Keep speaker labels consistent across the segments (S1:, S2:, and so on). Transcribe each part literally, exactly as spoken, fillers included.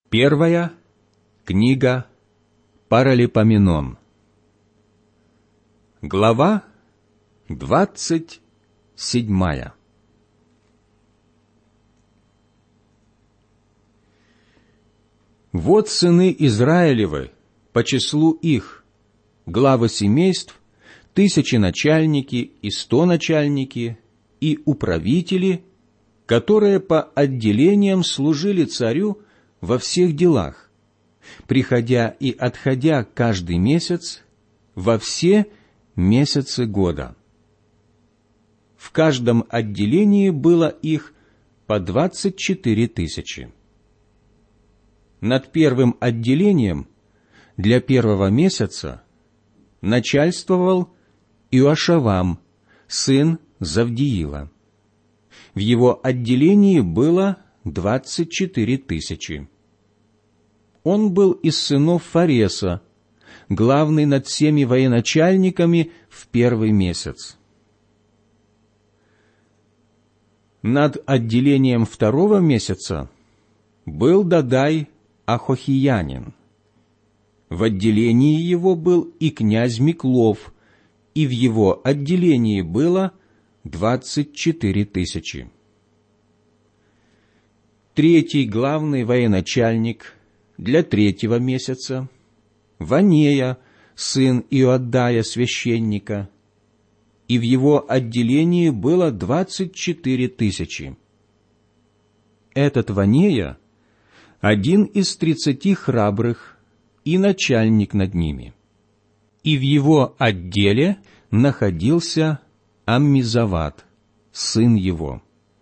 S1: Первая книга Паралипоменон. Глава двадцать седьмая. Вот сыны Израилевы по числу их, главы семейств, тысяченачальники и стоначальники и управители, которые по отделениям служили царю во всех делах, приходя и отходя каждый месяц во все месяцы года. В каждом отделении было их по двадцать четыре тысячи. Над первым отделением для первого месяца начальствовал Иошавам, сын Завдиила. В его отделении было двадцать четыре тысячи. Он был из сынов Фареса, главный над всеми военачальниками в первый месяц. Над отделением второго месяца был Дадай Ахохиянин. В отделении его был и князь Миклов, и в его отделении было двадцать четыре тысячи. Третий главный военачальник для третьего месяца — Ванея, сын Иоаддая священника, и в его отделении было двадцать четыре тысячи. Этот Ванея — один из тридцати храбрых и начальник над ними. И в его отделе находился Аммизават, сын его.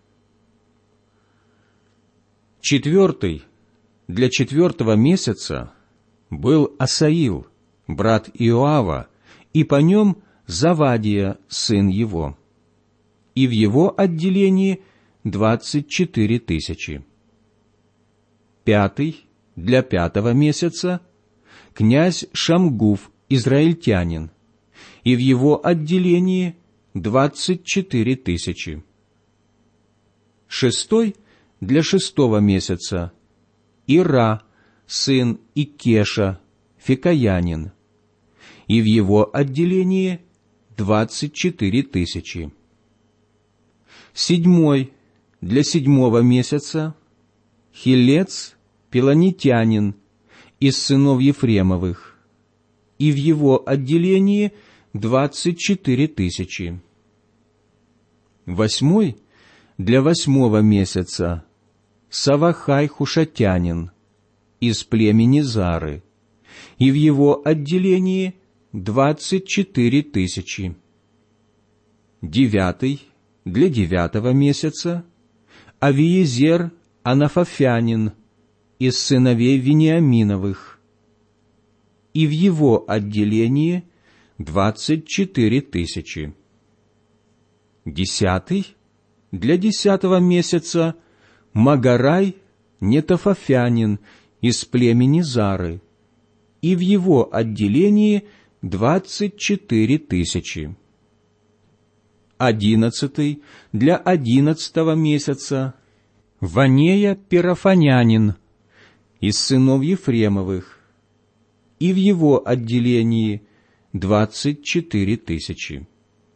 S1: Четвертый, для четвертого месяца, был Асаил, брат Иоава, и по нем Завадия, сын его. И в его отделении двадцать четыре тысячи. Пятый, для пятого месяца, князь Шамгуф, израильтянин, и в его отделении двадцать четыре тысячи. Шестой, для шестого месяца, Ира, сын Икеша, фикаянин, и в его отделении двадцать четыре тысячи. Седьмой, для седьмого месяца, Хилец, пелонитянин, из сынов Ефремовых, и в его отделении двадцать четыре тысячи. Восьмой, для восьмого месяца, Савахай хушатянин, из племени Зары, и в его отделении двадцать четыре тысячи. Девятый, для девятого месяца, Авиезер Анафафянин, из сыновей Вениаминовых, и в его отделении двадцать четыре тысячи. Десятый, для десятого месяца, Магарай Нетофафянин, из племени Зары, и в его отделении двадцать четыре тысячи. Одиннадцатый, для одиннадцатого месяца, Ванея Пирафанянин, из сынов Ефремовых, и в его отделении двадцать четыре тысячи.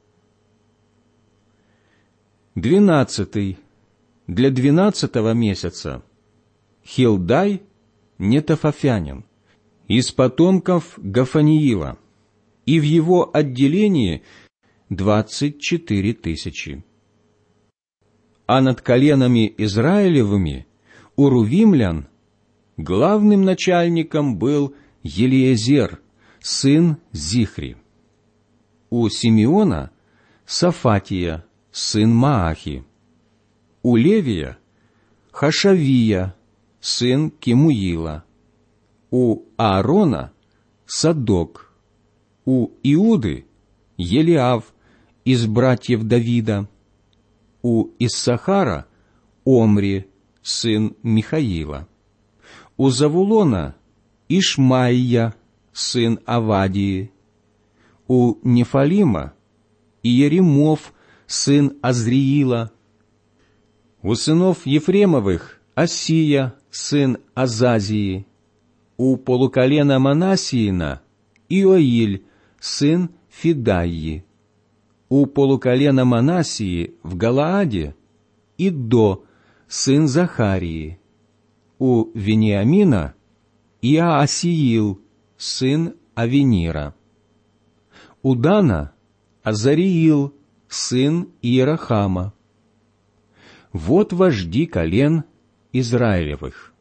S1: Двенадцатый, для двенадцатого месяца, Хилдай Нетофафянин, из потомков Гафаниила, и в его отделении двадцать четыре тысячи. А над коленами Израилевыми у рувимлян главным начальником был Елиезер, сын Зихри. У Симеона — Сафатия, сын Маахи. У Левия — Хашавия, сын Кемуила. У Аарона — Садок. У Иуды — Елиав, из братьев Давида. У Иссахара — Омри, сын Михаила. У Завулона — Ишмаия, сын Авадии. У Нефалима — Иеремов, сын Азриила. У сынов Ефремовых Осия, сын Азазии, у полуколена Манассиина Иоиль, сын Фидаии, у полуколена Манассии в Галааде Иддо, сын Захарии, у Вениамина Иаасиил, сын Авенира, у Дана Азариил, сын Иерахама. Вот вожди колен Израилевых.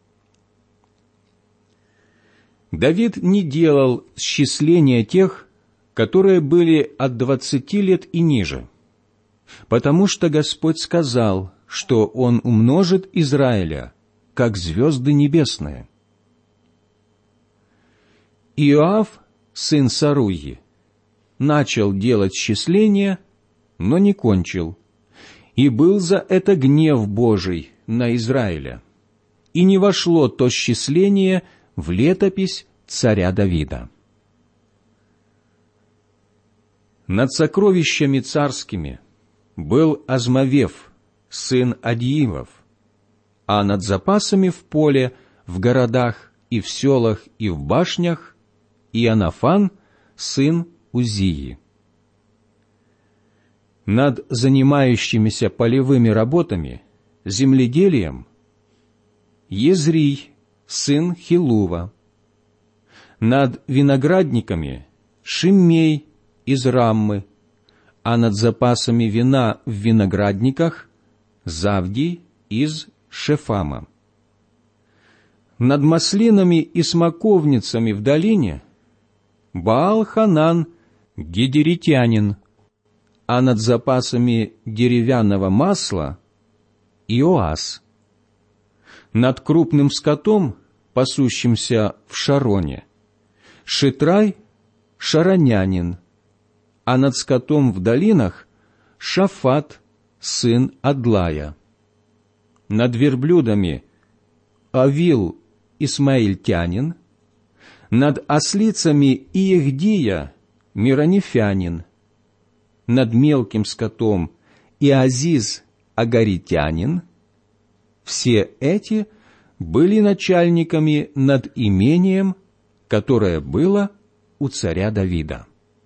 S1: Давид не делал счисления тех, которые были от двадцати лет и ниже, потому что Господь сказал, что Он умножит Израиля, как звезды небесные. Иоав, сын Саруи, начал делать счисления, но не кончил, и был за это гнев Божий на Израиля, и не вошло то счисление в летопись царя Давида. Над сокровищами царскими был Азмавев, сын Адиилов, а над запасами в поле, в городах и в селах и в башнях Иоаннафан, сын Узии. Над занимающимися полевыми работами, земледелием, Езрий, сын Хилува. Над виноградниками Шиммей из Раммы, а над запасами вина в виноградниках Завдий из Шефама. Над маслинами и смоковницами в долине Баал-Ханан гедеритянин, а над запасами деревянного масла Иоас. Над крупным скотом, пасущимся в Шароне, Шитрай шаронянин, а над скотом в долинах Шафат, сын Адлая. Над верблюдами Авил исмаильтянин, над ослицами Иехдия миронефянин, над мелким скотом Иазиз агаритянин. Все эти были начальниками над имением, которое было у царя Давида.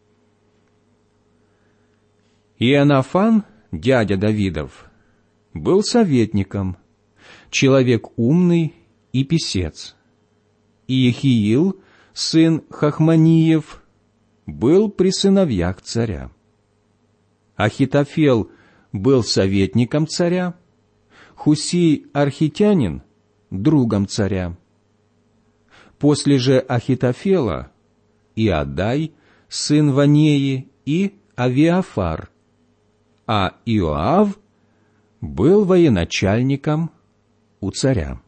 S1: Иоаннафан, дядя Давидов, был советником, человек умный и писец. Иехиил, сын Хахманиев, был при сыновьях царя. Ахитофел был советником царя, Хусий архитянин – другом царя. После же Ахитофела Иадай, сын Ванеи, и Авиафар, а Иоав был военачальником у царя.